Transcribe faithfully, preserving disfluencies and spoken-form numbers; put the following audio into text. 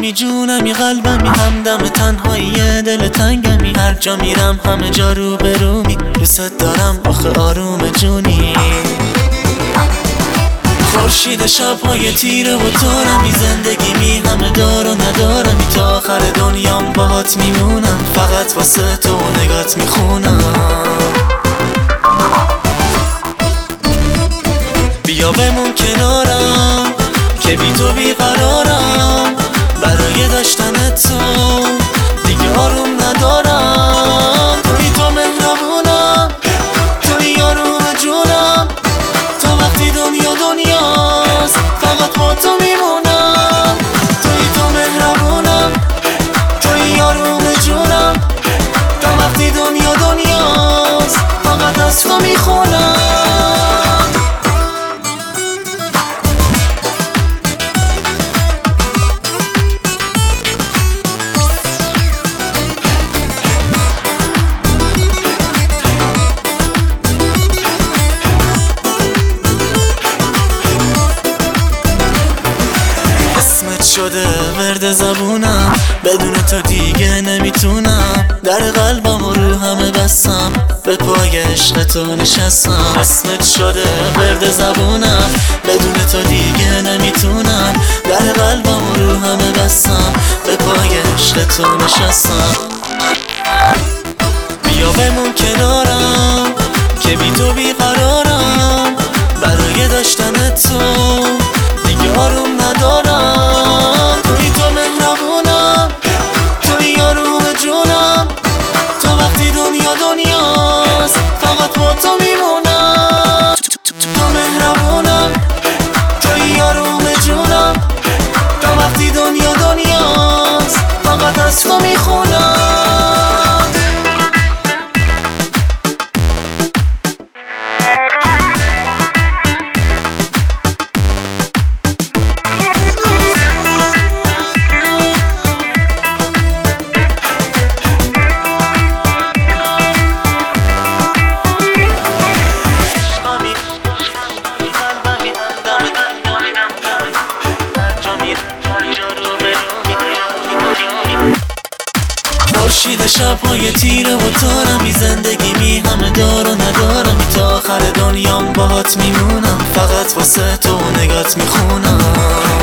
عشقمی جونمی قلبمی همدم تنهایی دل تنگمی هر جا میرم همه جا رو به رومی دوست دارم آخه آروم جونی خورشید شب‌های تیره و تارمی زندگی می همه دار و ندارمی تا آخر دنیام باهات میمونم فقط واسه تو نگات میخونم بیا بمون کنارم که بی تو بیقرارم برای داشتن تو دیگه آروم ندارم توی تو مهربونم توی آروم جونم تا وقتی دنیا دنیاست فقط با تو میمونم توی تو مهربونم توی آروم جونم تا وقتی دنیا دنیاست فقط از تو میخونم شده ورد زبونم بدون تو دیگه نمیتونم در قلبم و رو همه بستم به پای عشق تو نشستم اسمت شده ورد زبونم بدون تو دیگه نمیتونم در قلبم و رو همه بستم به پای عشق تو نشستم بیا بمون کنارم که بی تو بیقرارم برای داشتن تو دیگه آروم ندارم توی تو مهربونم توی آروم جونم تا وقتی دنیا دنیاست فقط با تو میمونم تو مهربونم توی آروم جونم تا وقتی دنیا دنیاست فقط از تو میخونم خورشید شب‌های تیره و تارمی زندگی می همه دار و ندارمی تا آخر دنیام باهات میمونم فقط واسه تو نگات میخونم